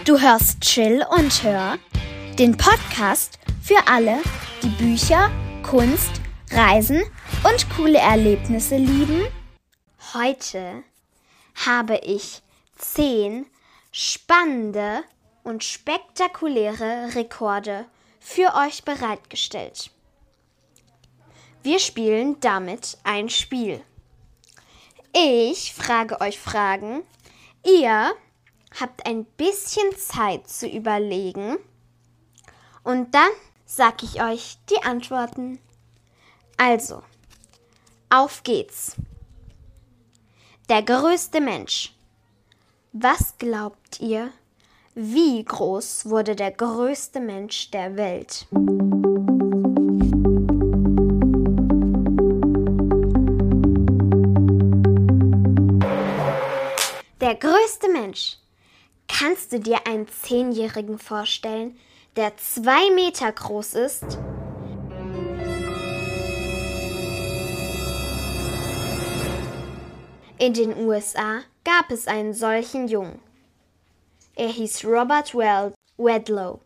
Du hörst Chill und Hör, den Podcast für alle, die Bücher, Kunst, Reisen und coole Erlebnisse lieben. Heute habe ich 10 spannende und spektakuläre Rekorde für euch bereitgestellt. Wir spielen damit ein Spiel. Ich frage euch Fragen, ihr habt ein bisschen Zeit zu überlegen und dann sage ich euch die Antworten. Also, auf geht's. Der größte Mensch. Was glaubt ihr, wie groß wurde der größte Mensch der Welt? Der größte Mensch. Kannst du dir einen 10-Jährigen vorstellen, der 2 Meter groß ist? In den USA gab es einen solchen Jungen. Er hieß Robert Wadlow,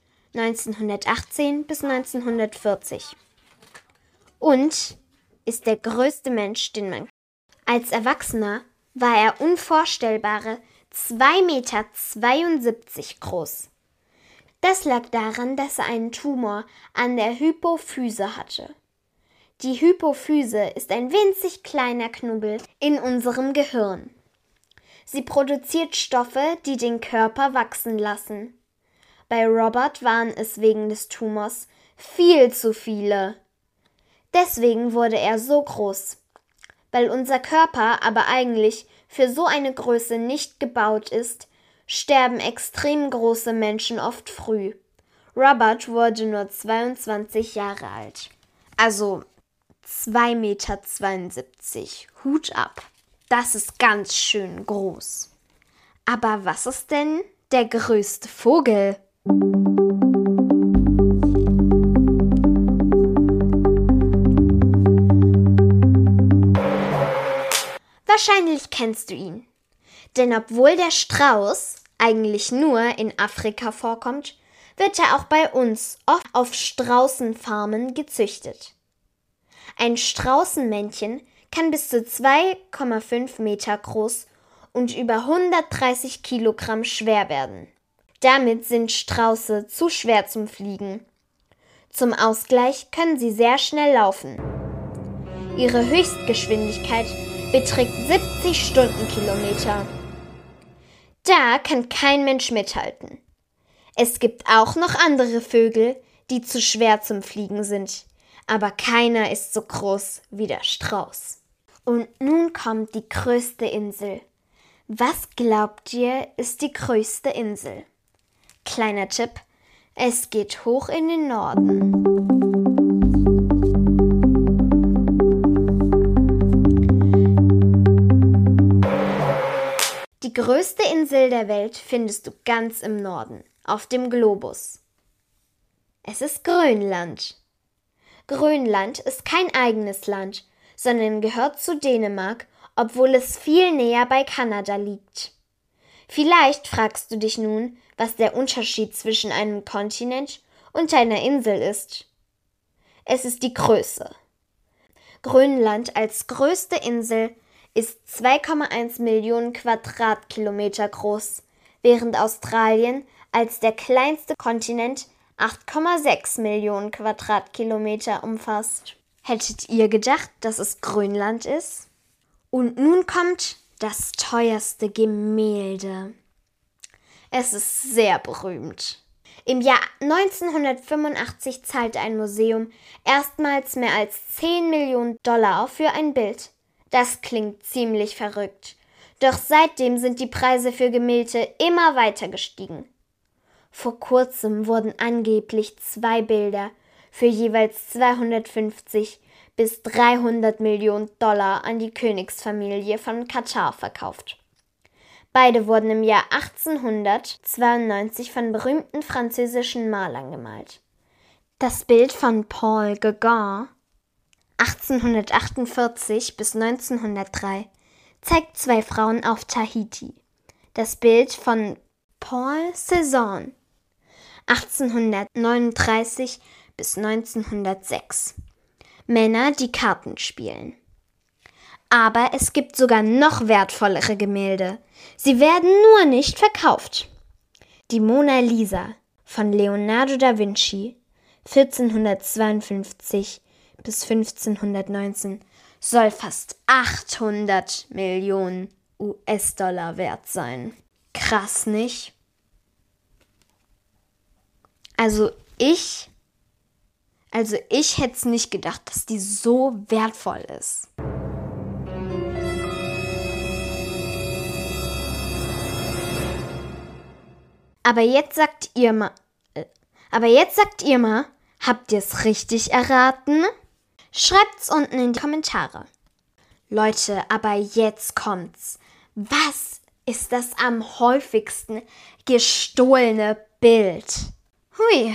1918 bis 1940. Und ist der größte Mensch, den man kennt. Als Erwachsener war er unvorstellbare 2,72 Meter groß. Das lag daran, dass er einen Tumor an der Hypophyse hatte. Die Hypophyse ist ein winzig kleiner Knubbel in unserem Gehirn. Sie produziert Stoffe, die den Körper wachsen lassen. Bei Robert waren es wegen des Tumors viel zu viele. Deswegen wurde er so groß. Weil unser Körper aber eigentlich für so eine Größe nicht gebaut ist, sterben extrem große Menschen oft früh. Robert wurde nur 22 Jahre alt. Also 2,72 Meter. Hut ab. Das ist ganz schön groß. Aber was ist denn der größte Vogel? Wahrscheinlich kennst du ihn. Denn obwohl der Strauß eigentlich nur in Afrika vorkommt, wird er auch bei uns oft auf Straußenfarmen gezüchtet. Ein Straußenmännchen kann bis zu 2,5 Meter groß und über 130 Kilogramm schwer werden. Damit sind Strauße zu schwer zum Fliegen. Zum Ausgleich können sie sehr schnell laufen. Ihre Höchstgeschwindigkeit beträgt 70 Stundenkilometer. Da kann kein Mensch mithalten. Es gibt auch noch andere Vögel, die zu schwer zum Fliegen sind, aber keiner ist so groß wie der Strauß. Und nun kommt die größte Insel. Was glaubt ihr, ist die größte Insel? Kleiner Tipp, es geht hoch in den Norden. Die größte Insel der Welt findest du ganz im Norden, auf dem Globus. Es ist Grönland. Grönland ist kein eigenes Land, sondern gehört zu Dänemark, obwohl es viel näher bei Kanada liegt. Vielleicht fragst du dich nun, was der Unterschied zwischen einem Kontinent und einer Insel ist. Es ist die Größe. Grönland als größte Insel ist 2,1 Millionen Quadratkilometer groß, während Australien als der kleinste Kontinent 8,6 Millionen Quadratkilometer umfasst. Hättet ihr gedacht, dass es Grönland ist? Und nun kommt das teuerste Gemälde. Es ist sehr berühmt. Im Jahr 1985 zahlte ein Museum erstmals mehr als 10 Millionen Dollar für ein Bild. Das klingt ziemlich verrückt. Doch seitdem sind die Preise für Gemälde immer weiter gestiegen. Vor kurzem wurden angeblich 2 Bilder für jeweils 250 bis 300 Millionen Dollar an die Königsfamilie von Katar verkauft. Beide wurden im Jahr 1892 von berühmten französischen Malern gemalt. Das Bild von Paul Gauguin 1848 bis 1903 zeigt 2 Frauen auf Tahiti. Das Bild von Paul Cézanne, 1839 bis 1906. Männer, die Karten spielen. Aber es gibt sogar noch wertvollere Gemälde. Sie werden nur nicht verkauft. Die Mona Lisa von Leonardo da Vinci, 1452 bis 1519, soll fast 800 Millionen US-Dollar wert sein. Krass, nicht? Also ich hätte es nicht gedacht, dass die so wertvoll ist. Aber jetzt sagt ihr mal, habt ihr es richtig erraten? Schreibt's unten in die Kommentare. Leute, aber jetzt kommt's. Was ist das am häufigsten gestohlene Bild? Hui.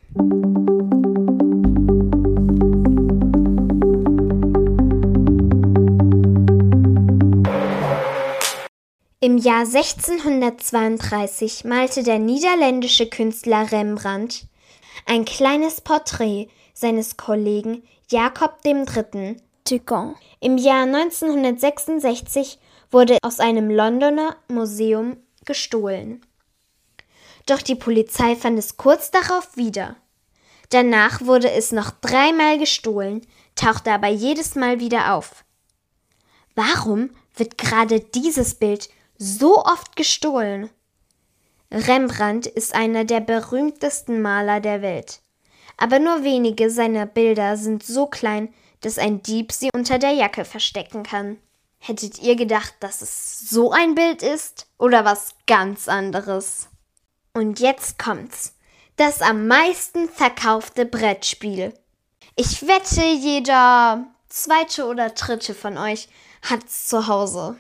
Im Jahr 1632 malte der niederländische Künstler Rembrandt ein kleines Porträt seines Kollegen Jacob III. Duchamp. Im Jahr 1966 wurde aus einem Londoner Museum gestohlen. Doch die Polizei fand es kurz darauf wieder. Danach wurde es noch 3-mal gestohlen, tauchte aber jedes Mal wieder auf. Warum wird gerade dieses Bild so oft gestohlen? Rembrandt ist einer der berühmtesten Maler der Welt. Aber nur wenige seiner Bilder sind so klein, dass ein Dieb sie unter der Jacke verstecken kann. Hättet ihr gedacht, dass es so ein Bild ist oder was ganz anderes? Und jetzt kommt's. Das am meisten verkaufte Brettspiel. Ich wette, jeder 2. oder 3. von euch hat's zu Hause.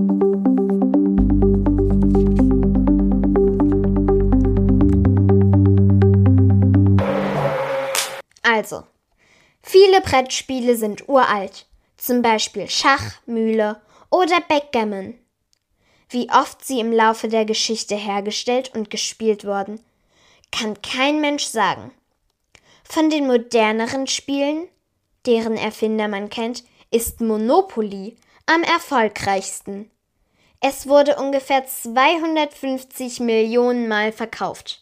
Also, viele Brettspiele sind uralt, zum Beispiel Schach, Mühle oder Backgammon. Wie oft sie im Laufe der Geschichte hergestellt und gespielt wurden, kann kein Mensch sagen. Von den moderneren Spielen, deren Erfinder man kennt, ist Monopoly am erfolgreichsten. Es wurde ungefähr 250 Millionen Mal verkauft.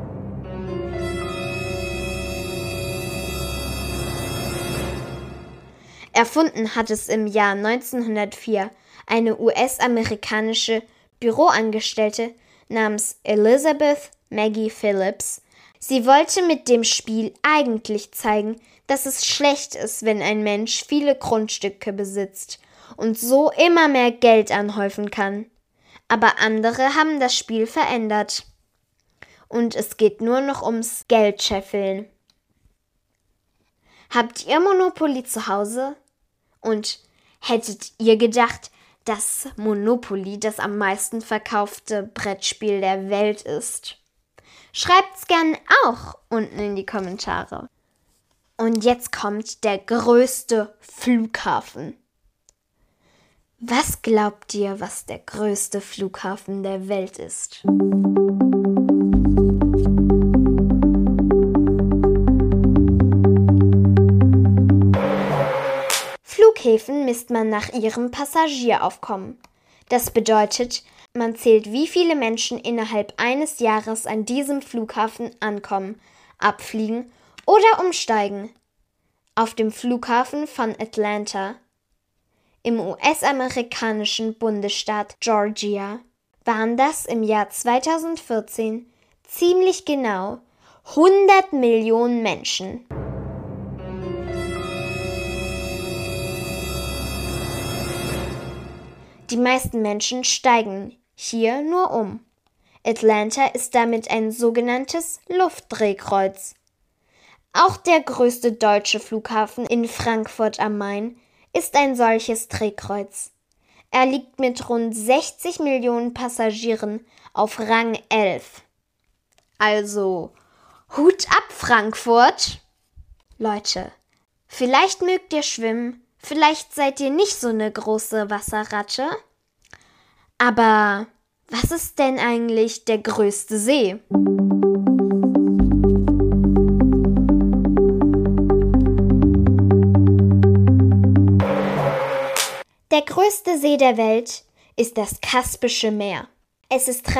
Erfunden hat es im Jahr 1904 eine US-amerikanische Büroangestellte namens Elizabeth Maggie Phillips. Sie wollte mit dem Spiel eigentlich zeigen, dass es schlecht ist, wenn ein Mensch viele Grundstücke besitzt und so immer mehr Geld anhäufen kann. Aber andere haben das Spiel verändert. Und es geht nur noch ums Geldscheffeln. Habt ihr Monopoly zu Hause? Und hättet ihr gedacht, dass Monopoly das am meisten verkaufte Brettspiel der Welt ist? Schreibt's gern auch unten in die Kommentare. Und jetzt kommt der größte Flughafen. Was glaubt ihr, was der größte Flughafen der Welt ist? Flughäfen misst man nach ihrem Passagieraufkommen. Das bedeutet, man zählt, wie viele Menschen innerhalb eines Jahres an diesem Flughafen ankommen, abfliegen oder umsteigen. Auf dem Flughafen von Atlanta im US-amerikanischen Bundesstaat Georgia waren das im Jahr 2014 ziemlich genau 100 Millionen Menschen. Die meisten Menschen steigen hier nur um. Atlanta ist damit ein sogenanntes Luftdrehkreuz. Auch der größte deutsche Flughafen in Frankfurt am Main ist ein solches Drehkreuz. Er liegt mit rund 60 Millionen Passagieren auf Rang 11. Also, Hut ab, Frankfurt! Leute, vielleicht mögt ihr schwimmen, vielleicht seid ihr nicht so eine große Wasserratte, aber Was ist denn eigentlich der größte See? Der größte See der Welt ist das Kaspische Meer. Es ist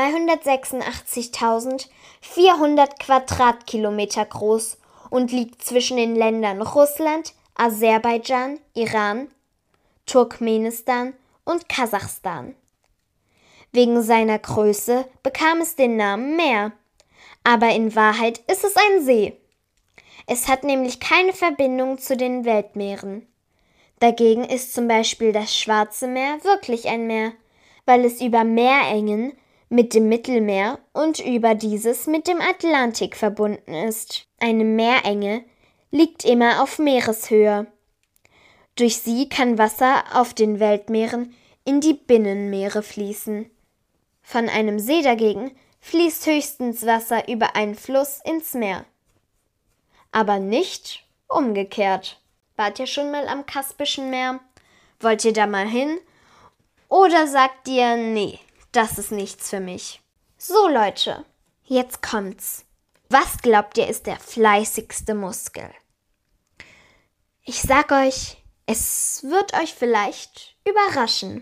386.400 Quadratkilometer groß und liegt zwischen den Ländern Russland, Aserbaidschan, Iran, Turkmenistan und Kasachstan. Wegen seiner Größe bekam es den Namen Meer, aber in Wahrheit ist es ein See. Es hat nämlich keine Verbindung zu den Weltmeeren. Dagegen ist zum Beispiel das Schwarze Meer wirklich ein Meer, weil es über Meerengen mit dem Mittelmeer und über dieses mit dem Atlantik verbunden ist. Eine Meerenge liegt immer auf Meereshöhe. Durch sie kann Wasser auf den Weltmeeren in die Binnenmeere fließen. Von einem See dagegen fließt höchstens Wasser über einen Fluss ins Meer. Aber nicht umgekehrt. Wart ihr schon mal am Kaspischen Meer? Wollt ihr da mal hin? Oder sagt ihr, nee, das ist nichts für mich? So Leute, jetzt kommt's. Was glaubt ihr ist der fleißigste Muskel? Ich sag euch, es wird euch vielleicht überraschen.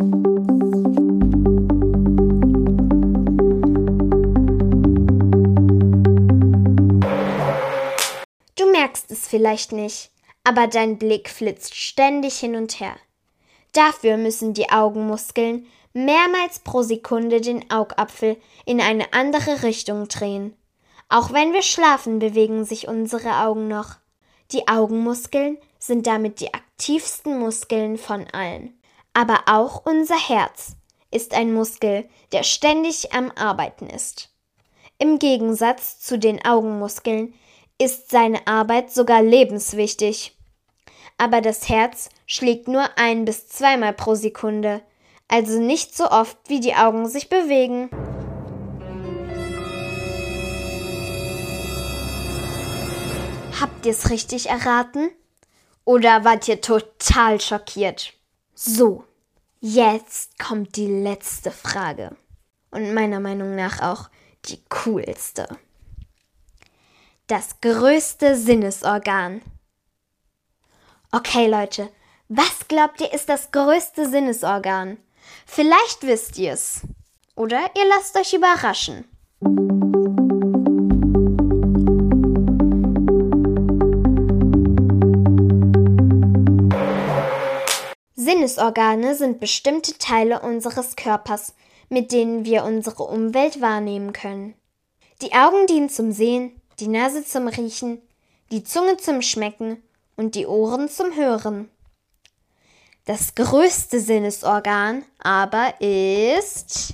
Du merkst es vielleicht nicht, aber dein Blick flitzt ständig hin und her. Dafür müssen die Augenmuskeln mehrmals pro Sekunde den Augapfel in eine andere Richtung drehen. Auch wenn wir schlafen, bewegen sich unsere Augen noch. Die Augenmuskeln sind damit die aktivsten Muskeln von allen. Aber auch unser Herz ist ein Muskel, der ständig am Arbeiten ist. Im Gegensatz zu den Augenmuskeln ist seine Arbeit sogar lebenswichtig. Aber das Herz schlägt nur 1 bis 2 Mal pro Sekunde, also nicht so oft, wie die Augen sich bewegen. Habt ihr's richtig erraten? Oder wart ihr total schockiert? So, jetzt kommt die letzte Frage. Und meiner Meinung nach auch die coolste. Das größte Sinnesorgan. Okay, Leute, was glaubt ihr ist das größte Sinnesorgan? Vielleicht wisst ihr es. Oder ihr lasst euch überraschen. Sinnesorgane sind bestimmte Teile unseres Körpers, mit denen wir unsere Umwelt wahrnehmen können. Die Augen dienen zum Sehen, die Nase zum Riechen, die Zunge zum Schmecken und die Ohren zum Hören. Das größte Sinnesorgan aber ist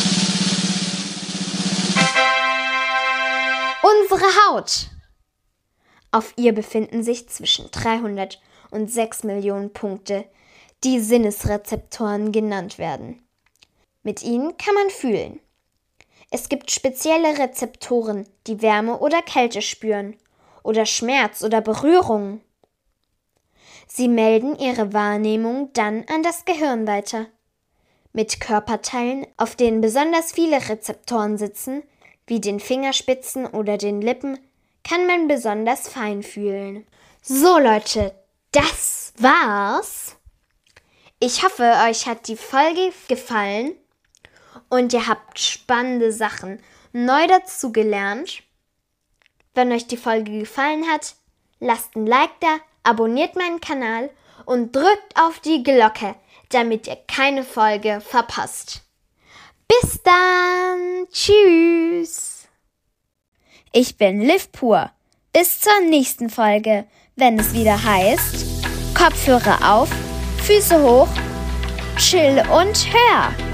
unsere Haut. Auf ihr befinden sich zwischen 300 und 6 Millionen Punkte, die Sinnesrezeptoren genannt werden. Mit ihnen kann man fühlen. Es gibt spezielle Rezeptoren, die Wärme oder Kälte spüren oder Schmerz oder Berührung. Sie melden ihre Wahrnehmung dann an das Gehirn weiter. Mit Körperteilen, auf denen besonders viele Rezeptoren sitzen, wie den Fingerspitzen oder den Lippen, kann man besonders fein fühlen. So Leute, das war's. Ich hoffe, euch hat die Folge gefallen und ihr habt spannende Sachen neu dazu gelernt. Wenn euch die Folge gefallen hat, lasst ein Like da, abonniert meinen Kanal und drückt auf die Glocke, damit ihr keine Folge verpasst. Bis dann! Tschüss! Ich bin Liv Pur. Bis zur nächsten Folge, wenn es wieder heißt: Kopfhörer auf, Füße hoch, chill und hör!